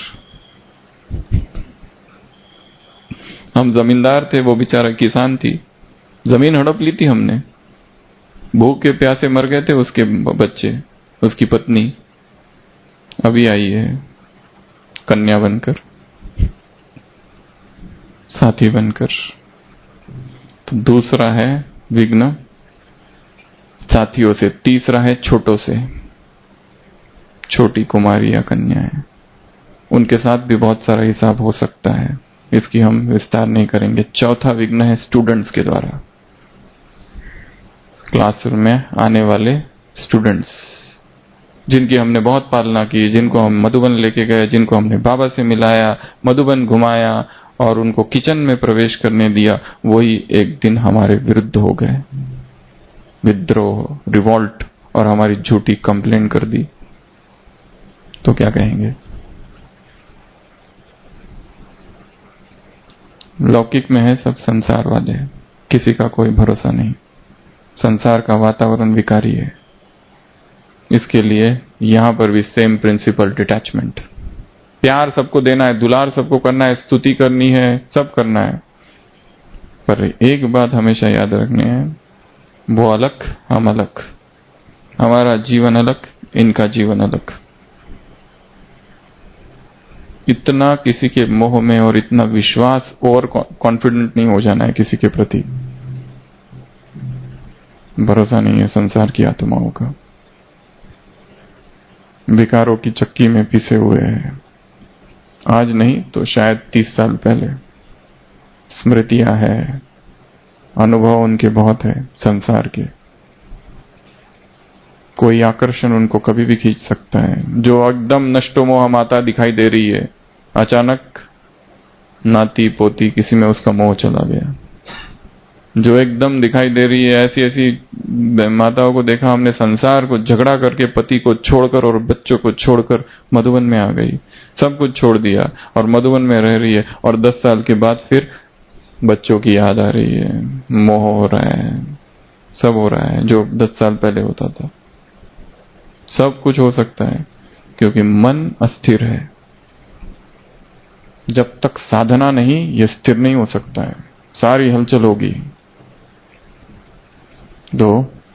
हम जमींदार थे, वो बेचारा किसान थी, जमीन हड़प ली थी हमने, भूख के प्यासे मर गए थे उसके बच्चे, उसकी पत्नी। अभी आई है कन्या बनकर, साथी बनकर। तो दूसरा है विघ्न साथियों से, तीसरा है छोटों से, छोटी कुमारी या कन्या है, उनके साथ भी बहुत सारा हिसाब हो सकता है, इसकी हम विस्तार नहीं करेंगे। चौथा विघ्न है स्टूडेंट्स के द्वारा, क्लासरूम में आने वाले स्टूडेंट्स, जिनकी हमने बहुत पालना की, जिनको हम मधुबन लेके गए, जिनको हमने बाबा से मिलाया, मधुबन घुमाया और उनको किचन में प्रवेश करने दिया, वही एक दिन हमारे विरुद्ध हो गए, विद्रोह, रिवॉल्ट, और हमारी झूठी कंप्लेन कर दी। तो क्या कहेंगे? लौकिक में है सब संसार वाले, किसी का कोई भरोसा नहीं, संसार का वातावरण विकारी है। इसके लिए यहां पर भी सेम प्रिंसिपल, डिटैचमेंट। प्यार सबको देना है, दुलार सबको करना है, स्तुति करनी है, सब करना है, पर एक बात हमेशा याद रखनी है, वो अलग, हम अलग, हमारा जीवन अलग, इनका जीवन अलग। इतना किसी के मोह में और इतना विश्वास और कॉन्फिडेंट नहीं हो जाना है किसी के प्रति। भरोसा नहीं है संसार की आत्माओं का, विकारों की चक्की में पिसे हुए हैं। आज नहीं तो शायद तीस साल पहले स्मृतियां है, अनुभव उनके बहुत है संसार के। कोई आकर्षण उनको कभी भी खींच सकता है। जो एकदम नष्टो मोह माता दिखाई दे रही है, अचानक नाती पोती किसी में उसका मोह चला गया। जो एकदम दिखाई दे रही है, ऐसी ऐसी माताओं को देखा हमने, संसार को झगड़ा करके पति को छोड़कर और बच्चों को छोड़कर मधुबन में आ गई, सब कुछ छोड़ दिया और मधुबन में रह रही है, और दस साल के बाद फिर बच्चों की याद आ रही है, मोह हो रहा है, सब हो रहा है जो दस साल पहले होता था। सब कुछ हो सकता है क्योंकि मन अस्थिर है। जब तक साधना नहीं, ये स्थिर नहीं हो सकता है, सारी हलचल होगी। दो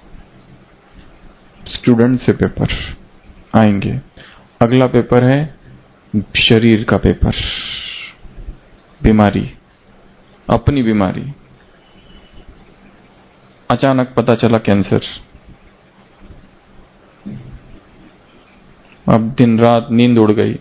स्टूडेंट से पेपर आएंगे। अगला पेपर है शरीर का पेपर, बीमारी, अपनी बीमारी। अचानक पता चला कैंसर। अब दिन रात नींद उड़ गई।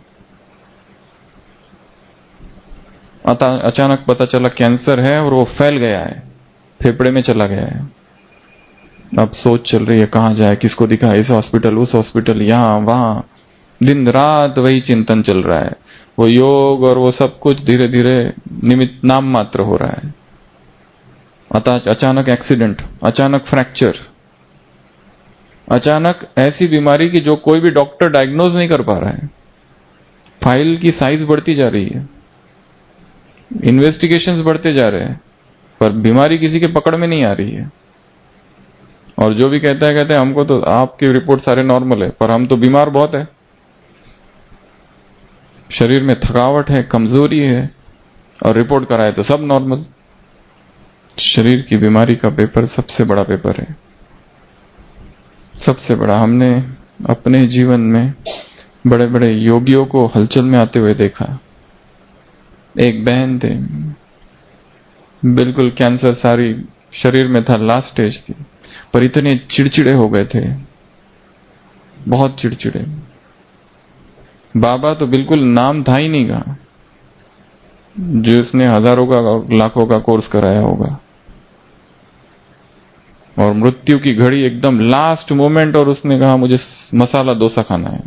अचानक पता चला कैंसर है और वो फैल गया है, फेफड़े में चला गया है। अब सोच चल रही है कहां जाए, किसको दिखाए, इस हॉस्पिटल उस हॉस्पिटल, यहां वहां, दिन रात वही चिंतन चल रहा है। वो योग और वो सब कुछ धीरे धीरे निमित्त नाम मात्र हो रहा है। अचानक एक्सीडेंट, अचानक फ्रैक्चर, अचानक ऐसी बीमारी की जो कोई भी डॉक्टर डायग्नोज नहीं कर पा रहा है। फाइल की साइज बढ़ती जा रही है, इन्वेस्टिगेशंस बढ़ते जा रहे हैं, पर बीमारी किसी के पकड़ में नहीं आ रही है। और जो भी कहता है कहते हैं हमको तो आपकी रिपोर्ट सारे नॉर्मल है, पर हम तो बीमार बहुत है। शरीर में थकावट है, कमजोरी है, और रिपोर्ट कराए तो सब नॉर्मल। शरीर की बीमारी का पेपर सबसे बड़ा पेपर है, सबसे बड़ा। हमने अपने जीवन में बड़े बड़े योगियों को हलचल में आते हुए देखा। एक बहन थे, बिल्कुल कैंसर सारी शरीर में था, लास्ट स्टेज थी, पर इतने चिड़चिड़े हो गए थे, बहुत चिड़चिड़े। बाबा तो बिल्कुल नाम था ही नहीं का, जिसने हजारों का लाखों का कोर्स कराया होगा। और मृत्यु की घड़ी एकदम लास्ट मोमेंट, और उसने कहा मुझे मसाला डोसा खाना है,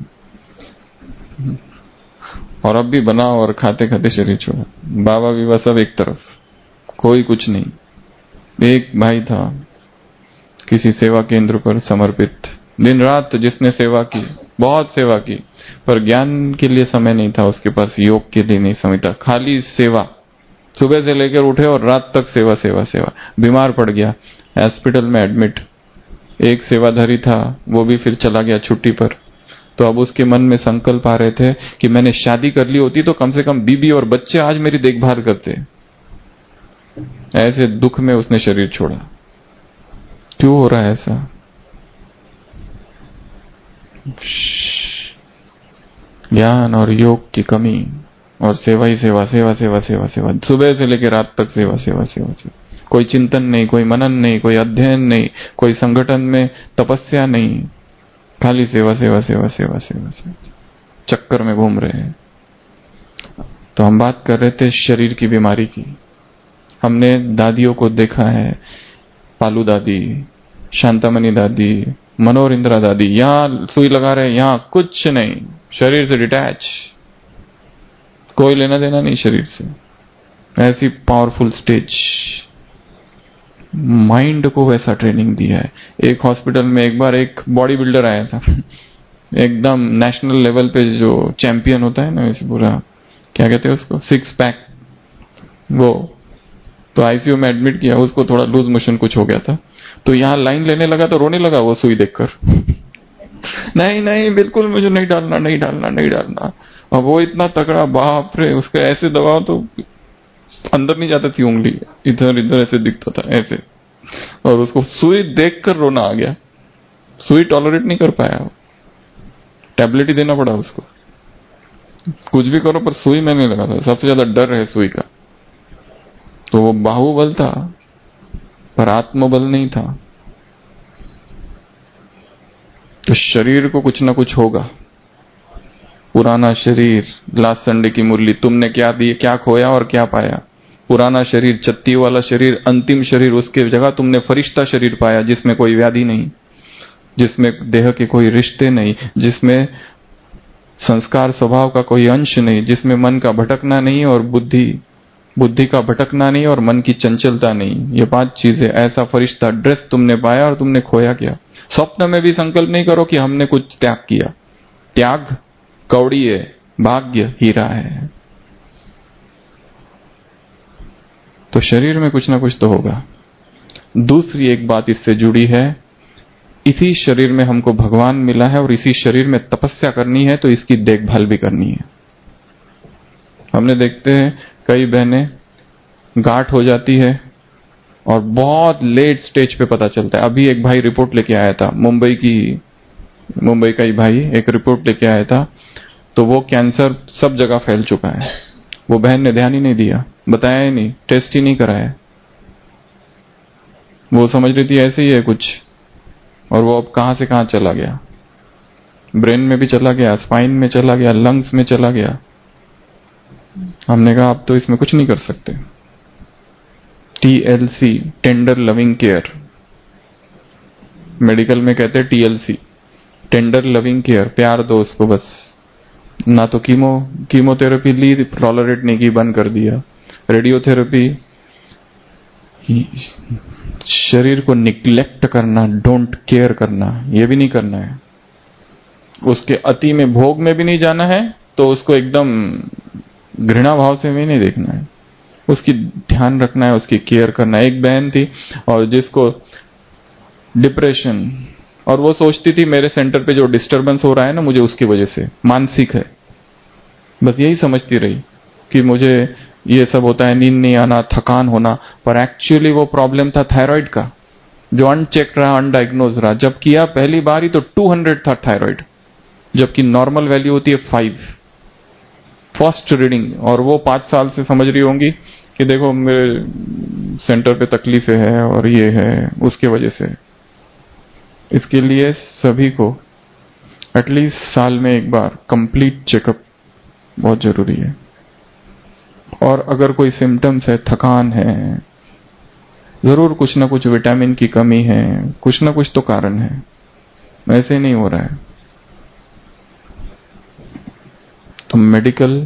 और अब भी बना और खाते खाते शरीर छोड़ा। बाबा भी बस अब एक तरफ, कोई कुछ नहीं। एक भाई था किसी सेवा केंद्र पर समर्पित, दिन रात जिसने सेवा की, बहुत सेवा की, पर ज्ञान के लिए समय नहीं था उसके पास, योग के लिए नहीं समय था, खाली सेवा। सुबह से लेकर उठे और रात तक सेवा सेवा सेवा। बीमार पड़ गया, हॉस्पिटल में एडमिट। एक सेवाधारी था, वो भी फिर चला गया छुट्टी पर। तो अब उसके मन में संकल्प आ रहे थे कि मैंने शादी कर ली होती तो कम से कम बीबी और बच्चे आज मेरी देखभाल करते। ऐसे दुख में उसने शरीर छोड़ा। क्यों हो रहा है ऐसा? ज्ञान और योग की कमी, और सेवा ही सेवा, सेवा सेवा सेवा सेवा, सुबह से लेकर रात तक सेवा सेवा सेवा सेवा। कोई चिंतन नहीं, कोई मनन नहीं, कोई अध्ययन नहीं, कोई संगठन में तपस्या नहीं, खाली सेवा सेवा सेवा सेवा सेवा सेवा, चक्कर में घूम रहे हैं। तो हम बात कर रहे थे शरीर की बीमारी की। हमने दादियों को देखा है, पालू दादी, शांतामणि दादी, मनोहर इंदिरा दादी, यहां सुई लगा रहे, यहां कुछ नहीं, शरीर से डिटैच, कोई लेना देना नहीं शरीर से। ऐसी पावरफुल स्टेज, माइंड को वैसा ट्रेनिंग दिया है। एक हॉस्पिटल में एक बार एक बॉडी बिल्डर आया था, एकदम नेशनल लेवल पे जो चैंपियन होता है ना, वैसे पूरा क्या कहते हैं उसको, सिक्स पैक, वो तो आईसीयू में एडमिट किया। उसको थोड़ा लूज मोशन कुछ हो गया था, तो यहाँ लाइन लेने लगा तो रोने लगा वो सुई देखकर। नहीं नहीं बिल्कुल मुझे नहीं डालना, नहीं डालना, नहीं डालना। अब वो इतना तगड़ा, बाप रे, उसका ऐसे दबाव तो अंदर नहीं जाती थी उंगली, इधर इधर ऐसे दिखता था ऐसे, और उसको सुई देखकर रोना आ गया। सुई टॉलरेट नहीं कर पाया, टैबलेट ही देना पड़ा उसको। कुछ भी करो पर सुई में नहीं लगा था, सबसे ज्यादा डर है सुई का। तो वो बाहुबल था पर आत्मबल नहीं था। तो शरीर को कुछ ना कुछ होगा। पुराना शरीर, लास्ट संडे की मुरली, तुमने क्या दिए, क्या खोया और क्या पाया। पुराना शरीर, चत्ती वाला शरीर, अंतिम शरीर, उसके जगह तुमने फरिश्ता शरीर पाया, जिसमें कोई व्याधि नहीं, जिसमें देह के कोई रिश्ते नहीं, जिसमें संस्कार स्वभाव का कोई अंश नहीं, जिसमें मन का भटकना नहीं और बुद्धि बुद्धि का भटकना नहीं और मन की चंचलता नहीं। ये पांच चीजें, ऐसा फरिश्ता ड्रेस तुमने पाया और तुमने खोया क्या। स्वप्न में भी संकल्प नहीं करो कि हमने कुछ त्याग किया। त्याग कौड़ी है, भाग्य हीरा है। तो शरीर में कुछ ना कुछ तो होगा। दूसरी एक बात इससे जुड़ी है, इसी शरीर में हमको भगवान मिला है और इसी शरीर में तपस्या करनी है, तो इसकी देखभाल भी करनी है। हमने देखते हैं कई बहनें गांठ हो जाती है और बहुत लेट स्टेज पे पता चलता है। अभी एक भाई रिपोर्ट लेके आया था, मुंबई की मुंबई का ही भाई एक रिपोर्ट लेके आया था, तो वो कैंसर सब जगह फैल चुका है। वो बहन ने ध्यान ही नहीं दिया, बताया ही नहीं, टेस्ट ही नहीं कराया। वो समझ रही थी ऐसे ही है कुछ, और वो अब कहां से कहां चला गया, ब्रेन में भी चला गया, स्पाइन में चला गया, लंग्स में चला गया। हमने कहा आप तो इसमें कुछ नहीं कर सकते। T L C, tender loving care, medical में कहते हैं T L C, tender loving care, प्यार दो उसको बस। ना तो कीमो कीमोथेरेपी ली, टॉलरेट नहीं की, बंद कर दिया। रेडियोथेरेपी, शरीर को निग्लेक्ट करना, डोंट केयर करना, ये भी नहीं करना है। उसके अति में, भोग में भी नहीं जाना है, तो उसको एकदम घृणा भाव से भी नहीं देखना है, उसकी ध्यान रखना है, उसकी केयर करना है। एक बहन थी और जिसको डिप्रेशन, और वो सोचती थी मेरे सेंटर पे जो डिस्टरबेंस हो रहा है ना मुझे, उसकी वजह से मानसिक है, बस यही समझती रही कि मुझे ये सब होता है, नींद नहीं आना, थकान होना, पर एक्चुअली वो प्रॉब्लम था थायराइड का, जो अनचेक रहा, अनडायग्नोज रहा। जब किया पहली बार ही तो दो सौ था थायराइड, जबकि नॉर्मल वैल्यू होती है फाइव, फर्स्ट रीडिंग। और वो पांच साल से समझ रही होंगी कि देखो मेरे सेंटर पे तकलीफें है और ये है, उसके वजह से। इसके लिए सभी को एटलीस्ट साल में एक बार कंप्लीट चेकअप बहुत जरूरी है। और अगर कोई सिम्टम्स है, थकान है, जरूर कुछ ना कुछ विटामिन की कमी है, कुछ ना कुछ तो कारण है, ऐसे नहीं हो रहा है। तो मेडिकल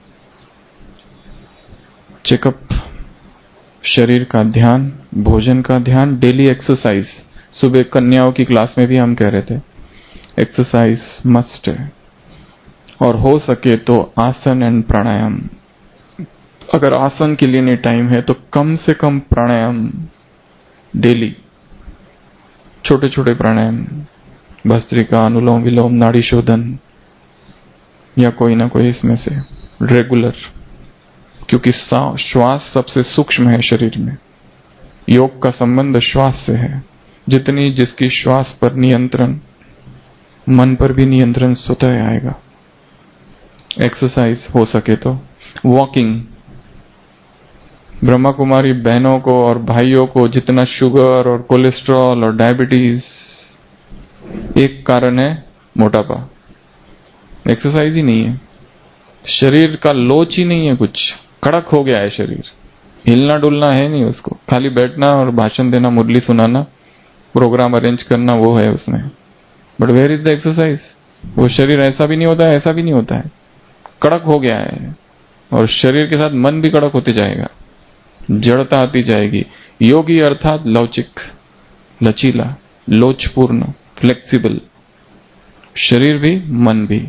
चेकअप, शरीर का ध्यान, भोजन का ध्यान, डेली एक्सरसाइज। सुबह कन्याओं की क्लास में भी हम कह रहे थे एक्सरसाइज मस्ट है, और हो सके तो आसन एंड प्राणायाम। अगर आसन के लिए नहीं टाइम है तो कम से कम प्राणायाम डेली, छोटे छोटे प्राणायाम, भस्त्रिका, अनुलोम विलोम, नाड़ी शोधन, या कोई ना कोई इसमें से रेगुलर, क्योंकि श्वास सबसे सूक्ष्म है शरीर में। योग का संबंध श्वास से है। जितनी जिसकी श्वास पर नियंत्रण, मन पर भी नियंत्रण स्वतः आएगा। एक्सरसाइज हो सके तो वॉकिंग। ब्रह्मा कुमारी बहनों को और भाइयों को जितना शुगर और कोलेस्ट्रॉल और डायबिटीज, एक कारण है मोटापा, एक्सरसाइज ही नहीं है। शरीर का लोच ही नहीं है, कुछ कड़क हो गया है शरीर, हिलना डुलना है नहीं उसको, खाली बैठना और भाषण देना, मुरली सुनाना, प्रोग्राम अरेंज करना, वो है उसमें। But where is the exercise? वो शरीर ऐसा भी नहीं होता है, ऐसा भी नहीं होता है, कड़क हो गया है। और शरीर के साथ मन भी कड़क होते जाएगा, जड़ता आती जाएगी। योगी अर्थात लवचिक, लचीला, लोचपूर्ण, फ्लेक्सिबल, शरीर भी मन भी,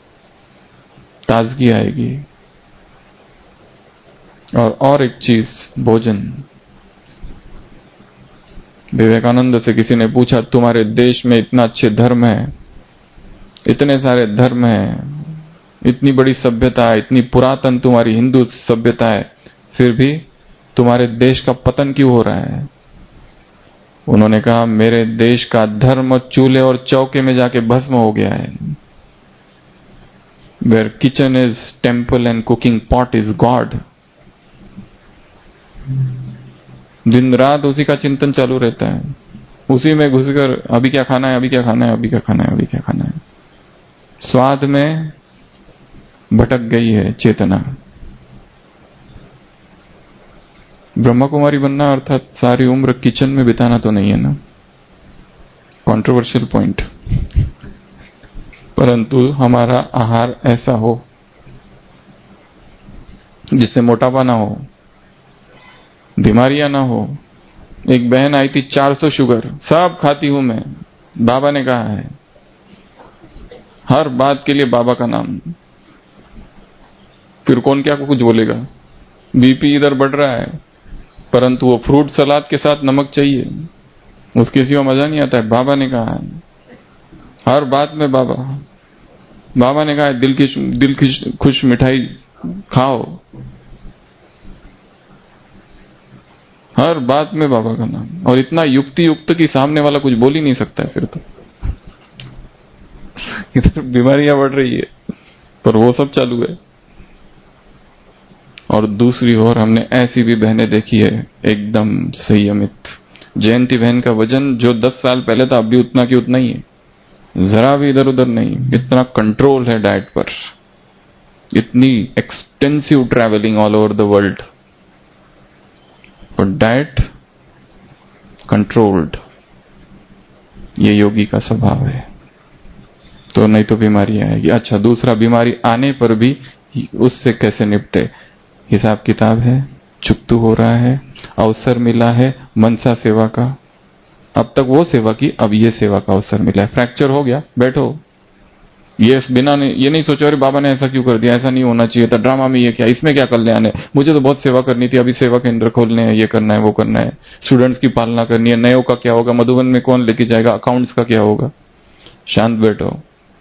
ताजगी आएगी। और और एक चीज, भोजन। विवेकानंद से किसी ने पूछा तुम्हारे देश में इतना अच्छे धर्म है, इतने सारे धर्म हैं, इतनी बड़ी सभ्यता है, इतनी पुरातन तुम्हारी हिंदू सभ्यता है, फिर भी तुम्हारे देश का पतन क्यों हो रहा है? उन्होंने कहा मेरे देश का धर्म चूल्हे और चौके में जाके भस्म हो गया है। Where kitchen is temple and cooking pot is God. दिन रात उसी का चिंतन चालू रहता है, उसी में घुसकर अभी क्या खाना है, अभी क्या खाना है, अभी क्या खाना है, अभी क्या खाना है। स्वाद में भटक गई है चेतना। ब्रह्मा कुमारी बनना अर्थात सारी उम्र किचन में बिताना तो नहीं है ना, कंट्रोवर्शियल पॉइंट। परंतु हमारा आहार ऐसा हो जिससे मोटापा ना हो, बीमारियां ना हो। एक बहन आई थी चार सौ शुगर, सब खाती हूं मैं, बाबा ने कहा है, हर बात के लिए बाबा का नाम। फिर कौन क्या को कुछ बोलेगा, बीपी इधर बढ़ रहा है, परंतु वो फ्रूट सलाद के साथ नमक चाहिए, उसके सिवा मजा नहीं आता है। बाबा ने कहा है, हर बात में बाबा। बाबा ने कहा है दिल की दिल की खुश मिठाई खाओ, हर बात में बाबा का नाम, और इतना युक्ति युक्त कि सामने वाला कुछ बोल ही नहीं सकता है। फिर तो इधर बीमारियां बढ़ रही है पर वो सब चालू है। और दूसरी ओर हमने ऐसी भी बहनें देखी है एकदम संयमित। जयंती बहन का वजन जो दस साल पहले था अब भी उतना की उतना ही है, जरा भी इधर उधर नहीं। इतना कंट्रोल है डाइट पर, इतनी extensive travelling all over the world, पर डाइट कंट्रोल्ड। ये योगी का स्वभाव है। तो नहीं तो बीमारी आएगी। अच्छा, दूसरा, बीमारी आने पर भी उससे कैसे निपटे, हिसाब किताब है, चुकतू हो रहा है, अवसर मिला है मनसा सेवा का, अब तक वो सेवा की, अब ये सेवा का अवसर मिला है। फ्रैक्चर हो गया, बैठो, ये बिना नहीं, ये नहीं सोचो अरे बाबा ने ऐसा क्यों कर दिया, ऐसा नहीं होना चाहिए था, ड्रामा में ये क्या, इसमें क्या कल्याण है, मुझे तो बहुत सेवा करनी थी, अभी सेवा केंद्र खोलने हैं, ये करना है, वो करना है, स्टूडेंट्स की पालना करनी है, नयों का क्या होगा, मधुबन में कौन लेके जाएगा, अकाउंट्स का क्या होगा। शांत बैठो,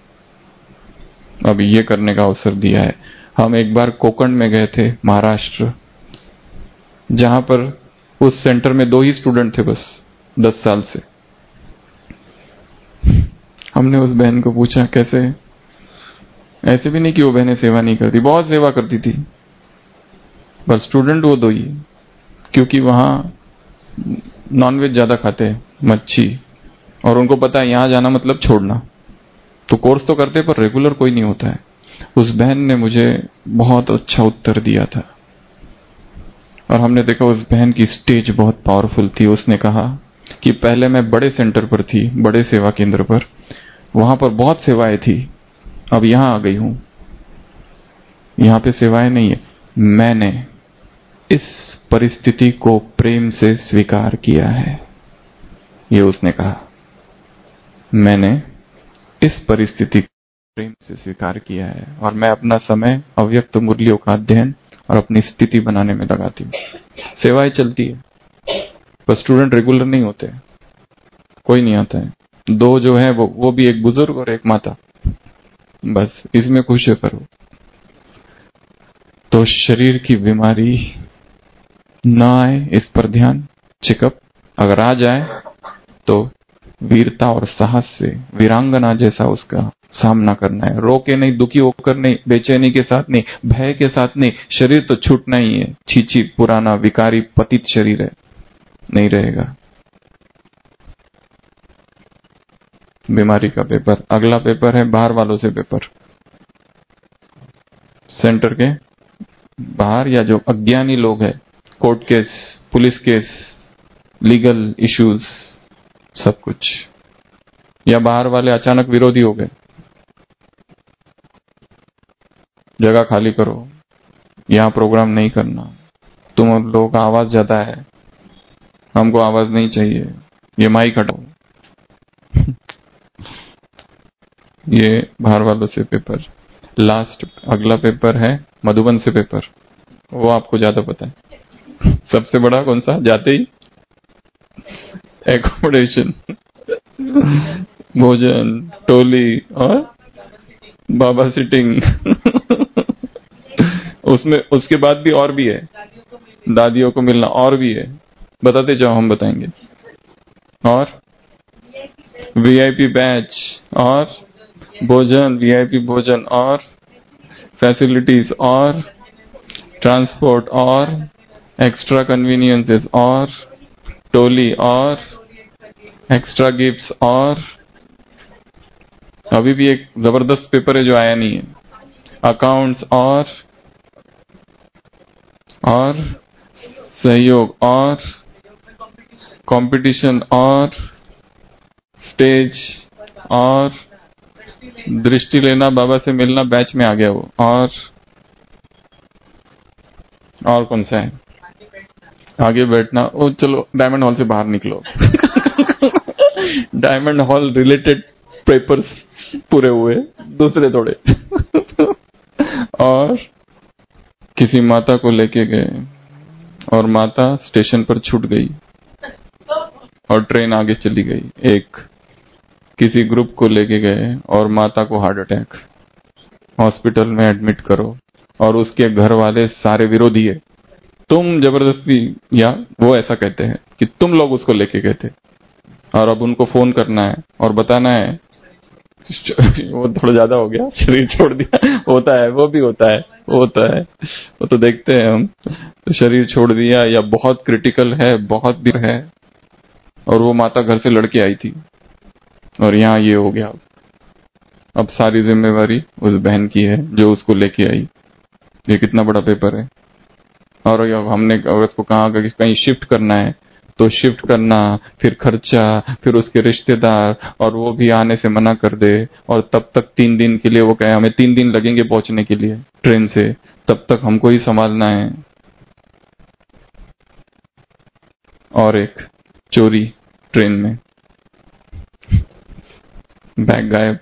अब ये करने का अवसर दिया है। हम एक बार कोकण में गए थे, महाराष्ट्र, जहां पर उस सेंटर में दो ही स्टूडेंट थे बस दस साल से। हमने उस बहन को पूछा कैसे, ऐसे भी नहीं कि वो बहनें सेवा नहीं करती, बहुत सेवा करती थी, पर स्टूडेंट वो दो ही, क्योंकि वहां नॉनवेज ज्यादा खाते हैं, मच्छी, और उनको पता है यहां जाना मतलब छोड़ना, तो कोर्स तो करते पर रेगुलर कोई नहीं होता है। उस बहन ने मुझे बहुत अच्छा उत्तर दिया था, और हमने देखा उस बहन की स्टेज बहुत पावरफुल थी। उसने कहा कि पहले मैं बड़े सेंटर पर थी, बड़े सेवा केंद्र पर, वहां पर बहुत सेवाएं थी, अब यहां आ गई हूं, यहां पे सेवाएं नहीं है, मैंने इस परिस्थिति को प्रेम से स्वीकार किया है। ये उसने कहा, मैंने इस परिस्थिति को प्रेम से स्वीकार किया है, और मैं अपना समय अव्यक्त मूल्यों का अध्ययन और अपनी स्थिति बनाने में लगाती हूँ। सेवाएं चलती है, पर स्टूडेंट रेगुलर नहीं होते, कोई नहीं आता है। दो जो है वो वो भी एक बुजुर्ग और एक माता, बस इसमें खुश करो। तो शरीर की बीमारी न आए इस पर ध्यान, चेकअप, अगर आ जाए तो वीरता और साहस से वीरांगना जैसा उसका सामना करना है। रो के नहीं, दुखी होकर नहीं, बेचैनी के साथ नहीं, भय के साथ नहीं। शरीर तो छूटना ही है, छीछी पुराना विकारी पतित शरीर है, नहीं रहेगा। बीमारी का पेपर। अगला पेपर है बाहर वालों से पेपर, सेंटर के बाहर या जो अज्ञानी लोग हैं, court case, police case, legal issues, सब कुछ, या बाहर वाले अचानक विरोधी हो गए, जगह खाली करो, यहां प्रोग्राम नहीं करना, तुम लोगों का आवाज ज्यादा है, हमको आवाज नहीं चाहिए, ये माइक हटाओ। ये बाहर वालों से पेपर। लास्ट अगला पेपर है मधुबन से पेपर, वो आपको ज्यादा पता है। सबसे बड़ा कौन सा, जाते ही एकोमोडेशन, भोजन, टोली और बाबा सिटिंग। उसमें उसके बाद भी और भी है, दादियों को मिलना और भी है, बताते जाओ, हम बताएंगे। और वीआईपी बैच, और भोजन, वीआईपी भोजन, और फैसिलिटीज, और ट्रांसपोर्ट, और एक्स्ट्रा कन्वीनियंसेस, और टोली, और एक्स्ट्रा गिफ्ट्स, और अभी भी एक जबरदस्त पेपर है जो आया नहीं है, अकाउंट्स, और और सहयोग, और कंपटीशन, और स्टेज, और दृष्टि लेना, बाबा से मिलना, बैच में आ गया वो, और और कौन सा है, आगे बैठना, ओ चलो डायमंड हॉल से बाहर निकलो। डायमंड हॉल रिलेटेड पेपर्स पूरे हुए, दूसरे थोड़े। और किसी माता को लेके गए और माता स्टेशन पर छूट गई और ट्रेन आगे चली गई। एक किसी ग्रुप को लेके गए और माता को हार्ट अटैक, हॉस्पिटल में एडमिट करो, और उसके घर वाले सारे विरोधी है, तुम जबरदस्ती, या वो ऐसा कहते हैं कि तुम लोग उसको लेके गए थे और अब उनको फोन करना है और बताना है। वो थोड़ा ज्यादा हो गया, शरीर छोड़ दिया, होता है, वो भी होता है, वो होता है, वो तो देखते हैं हम। तो शरीर छोड़ दिया या बहुत क्रिटिकल है, बहुत भी है, और वो माता घर से लड़के आई थी और यहाँ ये हो गया। अब सारी जिम्मेवारी उस बहन की है जो उसको लेके आई। ये कितना बड़ा पेपर है। और अब हमने अगर उसको कहा कि कहीं शिफ्ट करना है तो शिफ्ट करना, फिर खर्चा, फिर उसके रिश्तेदार, और वो भी आने से मना कर दे, और तब तक तीन दिन के लिए वो कहे हमें तीन दिन लगेंगे पहुंचने के लिए ट्रेन से, तब तक हमको ही संभालना है। और एक चोरी ट्रेन में, बैग गायब,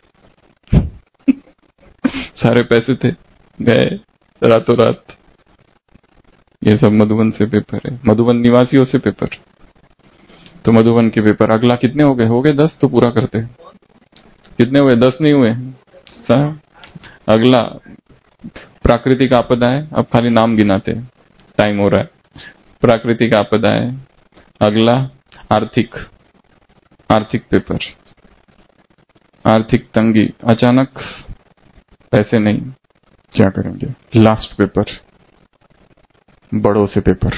सारे पैसे थे गए रातों रात। ये सब मधुबन से पेपर है, मधुबन निवासियों से पेपर। तो मधुबन के पेपर अगला कितने हो गए? हो गए दस, तो पूरा करते। कितने हुए? दस नहीं हुए? अगला प्राकृतिक आपदा है, अब खाली नाम गिनाते हैं, टाइम हो रहा है। प्राकृतिक आपदा है। अगला आर्थिक, आर्थिक पेपर, आर्थिक तंगी, अचानक पैसे नहीं, क्या करेंगे? लास्ट पेपर, बड़ों से पेपर,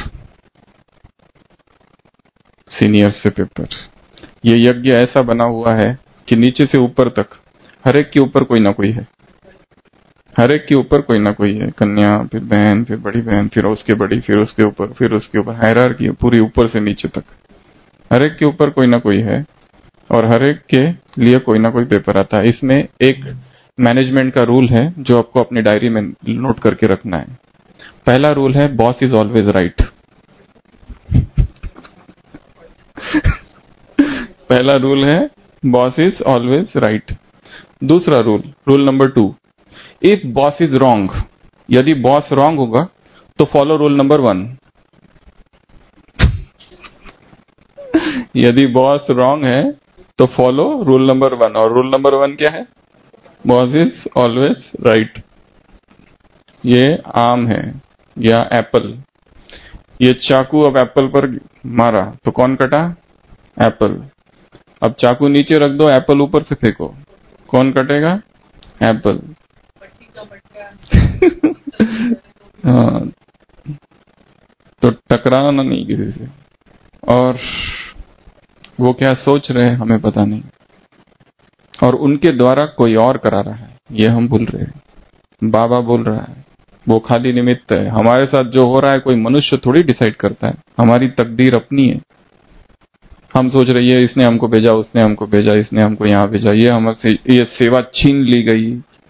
सीनियर से पेपर। ये यज्ञ ऐसा बना हुआ है कि नीचे से ऊपर तक हर एक के ऊपर कोई ना कोई है, हर एक के ऊपर कोई ना कोई है। कन्या, फिर बहन, फिर बड़ी बहन, फिर उसके बड़ी, फिर उसके ऊपर, फिर उसके ऊपर, हायरार्की पूरी ऊपर से नीचे तक हर एक के ऊपर कोई ना कोई है, और हर एक के लिए कोई ना कोई पेपर आता है। इसमें एक मैनेजमेंट का रूल है जो आपको अपनी डायरी में नोट करके रखना है। पहला रूल है बॉस इज ऑलवेज राइट। पहला रूल है बॉस इज ऑलवेज राइट। दूसरा rule, rule number two, if boss is wrong, यदि बॉस रॉन्ग होगा तो फॉलो रूल नंबर वन। यदि बॉस रॉन्ग है तो फॉलो रूल नंबर वन, और रूल नंबर वन क्या है? Boss is always right. ये आम है या एप्पल, ये चाकू अब एप्पल पर मारा तो कौन कटा? एप्पल। अब चाकू नीचे रख दो, एप्पल ऊपर से फेंको, कौन कटेगा? एप्पल। हाँ, तो टकराना नहीं किसी से। और वो क्या सोच रहे हैं हमें पता नहीं, और उनके द्वारा कोई और करा रहा है, ये हम भूल रहे हैं। बाबा बोल रहा है, वो खाली निमित्त है। हमारे साथ जो हो रहा है कोई मनुष्य थोड़ी डिसाइड करता है, हमारी तकदीर अपनी है। हम सोच रहे हैं इसने हमको भेजा, उसने हमको भेजा, इसने हमको यहाँ भेजा, ये हमसे ये सेवा छीन ली गई।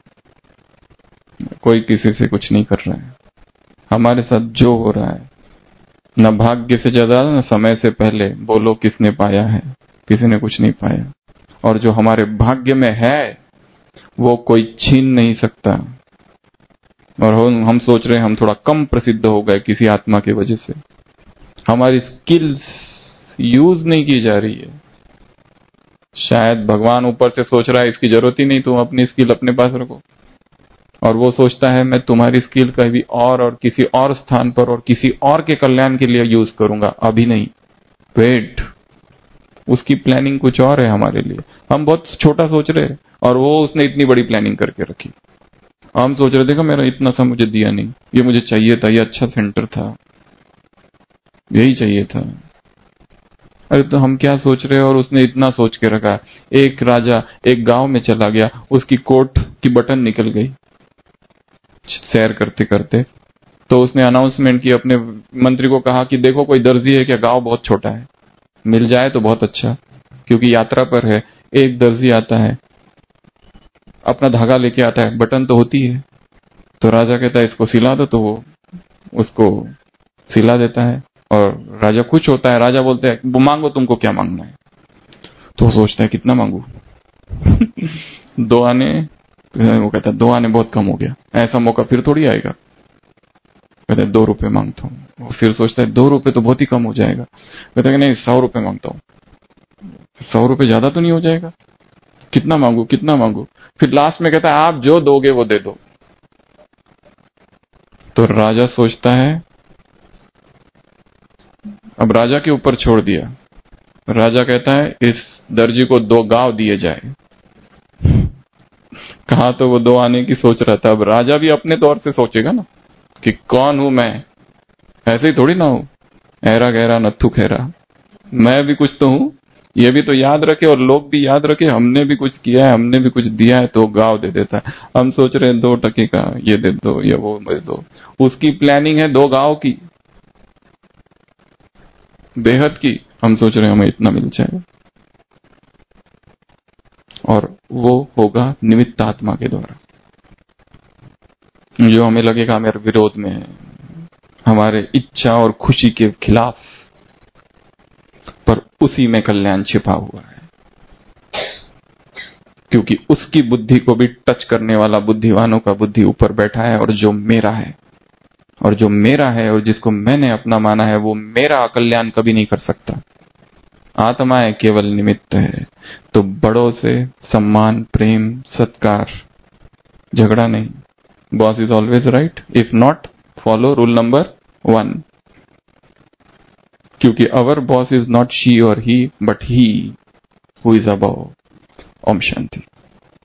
कोई किसी से कुछ नहीं कर रहा है। हमारे साथ जो हो रहा है, न भाग्य से ज्यादा न समय से पहले बोलो किसने पाया है? किसी ने कुछ नहीं पाया। और जो हमारे भाग्य में है वो कोई छीन नहीं सकता। और हम हम सोच रहे हैं हम थोड़ा कम प्रसिद्ध हो गए किसी आत्मा की वजह से। हमारी स्किल्स यूज नहीं की जा रही है। शायद भगवान ऊपर से सोच रहा है इसकी जरूरत ही नहीं, तुम अपनी स्किल अपने पास रखो। और वो सोचता है मैं तुम्हारी स्किल का भी और और किसी और स्थान पर और किसी और के कल्याण के लिए यूज करूंगा, अभी नहीं, वेट। उसकी प्लानिंग कुछ और है हमारे लिए। हम बहुत छोटा सोच रहे हैं और वो उसने इतनी बड़ी प्लानिंग करके रखी। हम सोच रहे, देखो मेरा इतना सा मुझे दिया नहीं, ये मुझे चाहिए था, ये अच्छा सेंटर था, यही चाहिए था। अरे तो हम क्या सोच रहे हैं, और उसने इतना सोच के रखा। एक राजा एक गांव में चला गया, उसकी कोट की बटन निकल गई सैर करते करते। तो उसने अनाउंसमेंट की, अपने मंत्री को कहा कि देखो कोई दर्जी है क्या? गांव बहुत छोटा है, मिल जाए तो बहुत अच्छा, क्योंकि यात्रा पर है। एक दर्जी आता है, अपना धागा लेके आता है, बटन तो होती है। तो राजा कहता है इसको सिला दो, तो वो उसको सिला देता है और राजा खुश होता है। राजा बोलते हैं वो मांगो, तुमको क्या मांगना है? तो वो सोचता है कितना मांगू? दो आने, वो कहता है दो आने बहुत कम हो गया, ऐसा मौका फिर थोड़ी आएगा। कहता है दो रुपए मांगता हूँ। वो फिर सोचता है दो रुपए तो बहुत ही कम हो जाएगा। कहता है नहीं, सौ रुपए मांगता हूँ। सौ रुपए ज्यादा तो नहीं हो जाएगा? कितना मांगू कितना मांगू? फिर लास्ट में कहता है आप जो दोगे वो दे दो। तो राजा सोचता है अब राजा के ऊपर छोड़ दिया। राजा कहता है इस दर्जी को दो गांव दिए जाए। कहा तो वो दो आने की सोच रहा था। अब राजा भी अपने तौर से सोचेगा ना कि कौन हूं मैं, ऐसे ही थोड़ी ना हूं, ऐरा गहरा नत्थु खैरा, मैं भी कुछ तो हूं। ये भी तो याद रखे और लोग भी याद रखे, हमने भी कुछ किया है, हमने भी कुछ दिया है, तो गांव दे देता है। हम सोच रहे हैं दो टके का ये दे दो या वो दे दो, उसकी प्लानिंग है दो गांव की, बेहद की। हम सोच रहे हैं हमें इतना मिल जाए, और वो होगा निमित्त आत्मा के द्वारा, जो हमें लगेगा हमारे विरोध में है, हमारे इच्छा और खुशी के खिलाफ, पर उसी में कल्याण छिपा हुआ है। क्योंकि उसकी बुद्धि को भी टच करने वाला बुद्धिवानों का बुद्धि ऊपर बैठा है, और जो मेरा है, और जो मेरा है और जिसको मैंने अपना माना है, वो मेरा कल्याण कभी नहीं कर सकता। आत्माएं केवल निमित्त है। तो बड़ों से सम्मान, प्रेम, सत्कार, झगड़ा नहीं। Boss is always right, if not follow rule number one. क्योंकि our boss is not she और he, but he who is above. Om Shanti.